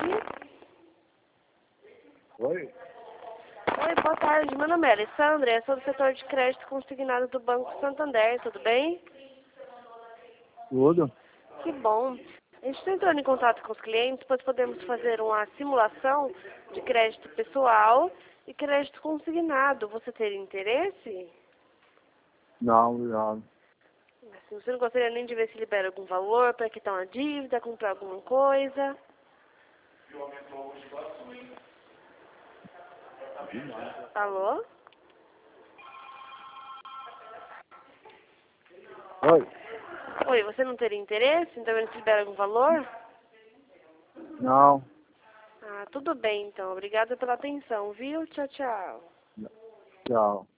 Oi? Oi, boa tarde. Meu nome é Alessandra, eu sou do setor de crédito consignado do Banco Santander, tudo bem? Tudo? Que bom. A gente está entrando em contato com os clientes, pois podemos fazer uma simulação de crédito pessoal e crédito consignado. Você teria interesse? Não, obrigado. Assim, você não gostaria nem de ver se libera algum valor para quitar uma dívida, comprar alguma coisa? Alô? Oi? Oi, você não teria interesse? Então ele libera algum valor? Não. Ah, tudo bem então. Obrigada pela atenção, viu? Tchau, tchau. Tchau.